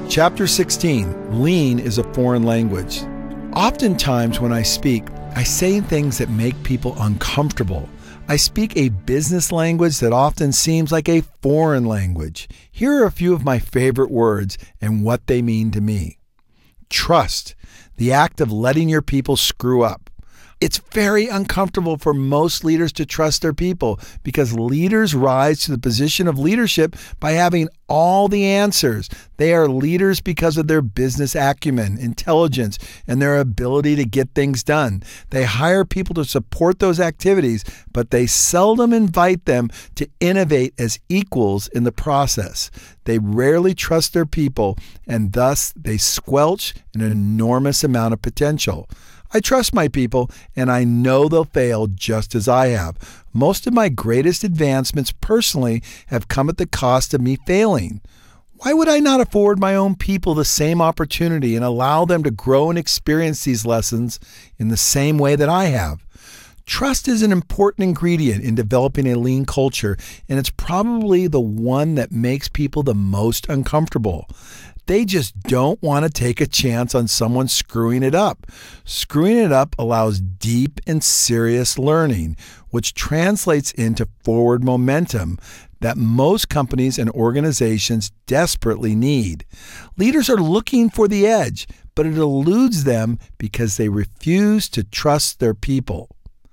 Chapter 16, Lean is a Foreign Language. Oftentimes when I speak, I say things that make people uncomfortable. I speak a business language that often seems like a foreign language. Here are a few of my favorite words and what they mean to me. Trust, the act of letting your people screw up. It's very uncomfortable for most leaders to trust their people because leaders rise to the position of leadership by having all the answers. They are leaders because of their business acumen, intelligence, and their ability to get things done. They hire people to support those activities, but they seldom invite them to innovate as equals in the process. They rarely trust their people, and thus they squelch an enormous amount of potential. I trust my people, and I know they'll fail just as I have. Most of my greatest advancements personally have come at the cost of me failing. Why would I not afford my own people the same opportunity and allow them to grow and experience these lessons in the same way that I have? Trust is an important ingredient in developing a lean culture, and it's probably the one that makes people the most uncomfortable. They just don't want to take a chance on someone screwing it up. Screwing it up allows deep and serious learning, which translates into forward momentum that most companies and organizations desperately need. Leaders are looking for the edge, but it eludes them because they refuse to trust their people.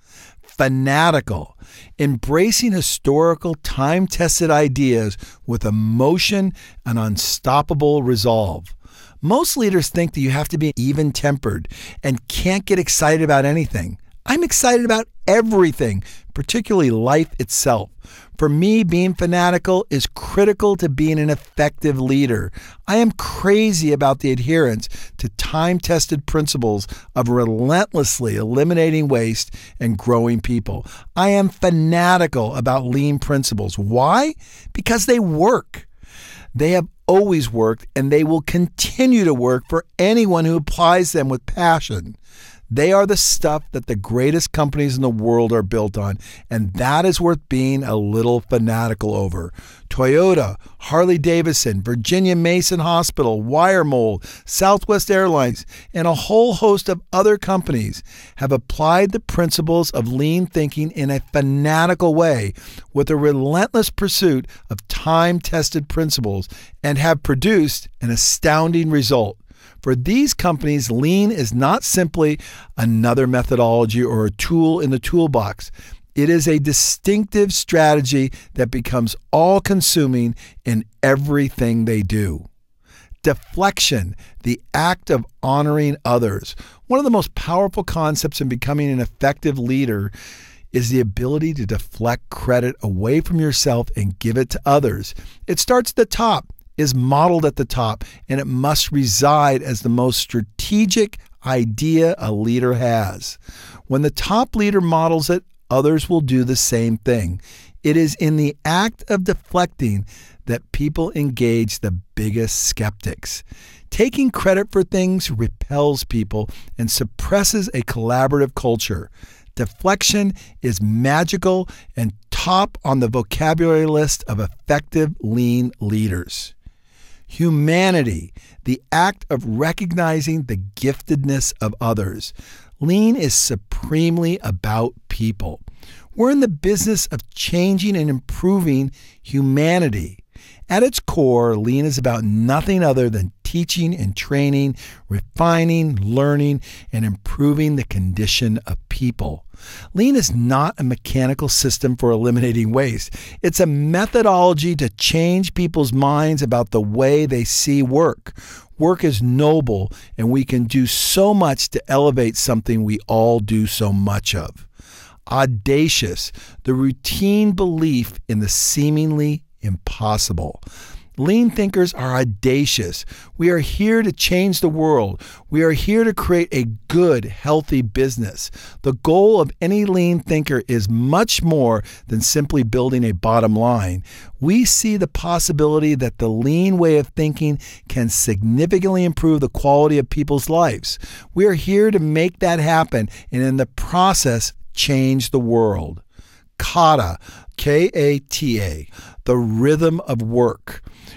Fanatical, embracing historical, time-tested ideas with emotion and unstoppable resolve. Most leaders think that you have to be even-tempered and can't get excited about anything. I'm excited about everything, particularly life itself. For me, being fanatical is critical to being an effective leader. I am crazy about the adherence to time-tested principles of relentlessly eliminating waste and growing people. I am fanatical about lean principles. Why? Because they work. They have always worked, and they will continue to work for anyone who applies them with passion. They are the stuff that the greatest companies in the world are built on, and that is worth being a little fanatical over. Toyota, Harley-Davidson, Virginia Mason Hospital, Wiremold, Southwest Airlines, and a whole host of other companies have applied the principles of lean thinking in a fanatical way with a relentless pursuit of time-tested principles and have produced an astounding result. For these companies, lean is not simply another methodology or a tool in the toolbox. It is a distinctive strategy that becomes all-consuming in everything they do. Deflection, the act of honoring others. One of the most powerful concepts in becoming an effective leader is the ability to deflect credit away from yourself and give it to others. It starts at the top, is modeled at the top, and it must reside as the most strategic idea a leader has. When the top leader models it, others will do the same thing. It is in the act of deflecting that people engage the biggest skeptics. Taking credit for things repels people and suppresses a collaborative culture. Deflection is magical and top on the vocabulary list of effective lean leaders. Humanity, the act of recognizing the giftedness of others. Lean is supremely about people. We're in the business of changing and improving humanity. At its core, lean is about nothing other than teaching and training, refining, learning, and improving the condition of people. Lean is not a mechanical system for eliminating waste. It's a methodology to change people's minds about the way they see work. Work is noble, and we can do so much to elevate something we all do so much of. Audacious, the routine belief in the seemingly impossible. Lean thinkers are audacious. We are here to change the world. We are here to create a good, healthy business. The goal of any lean thinker is much more than simply building a bottom line. We see the possibility that the lean way of thinking can significantly improve the quality of people's lives. We are here to make that happen and in the process, change the world. Kata, K-A-T-A, the rhythm of work.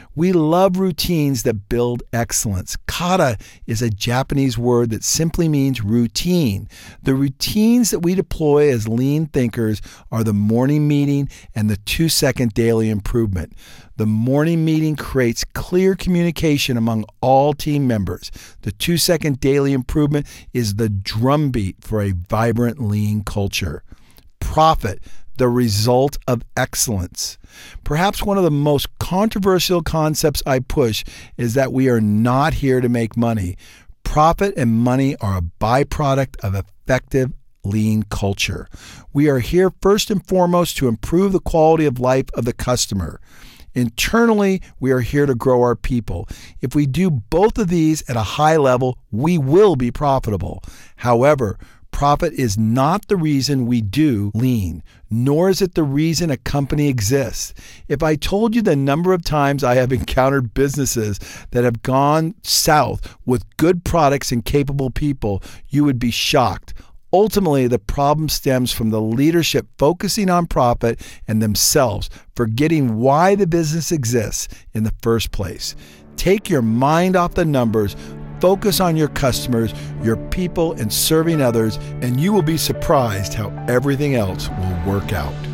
We love routines that build excellence. Kata is a Japanese word that simply means routine. The routines that we deploy as lean thinkers are the morning meeting and the 2-second daily improvement. The morning meeting creates clear communication among all team members. The 2-second daily improvement is the drumbeat for a vibrant lean culture. Profit, the result of excellence. Perhaps one of the most controversial concepts I push is that we are not here to make money. Profit and money are a byproduct of effective lean culture. We are here first and foremost to improve the quality of life of the customer. Internally, we are here to grow our people. If we do both of these at a high level, we will be profitable. However, profit is not the reason we do lean, nor is it the reason a company exists. If I told you the number of times I have encountered businesses that have gone south with good products and capable people, you would be shocked. Ultimately, the problem stems from the leadership focusing on profit and themselves, forgetting why the business exists in the first place. Take your mind off the numbers, focus on your customers, your people, and serving others, and you will be surprised how everything else will work out.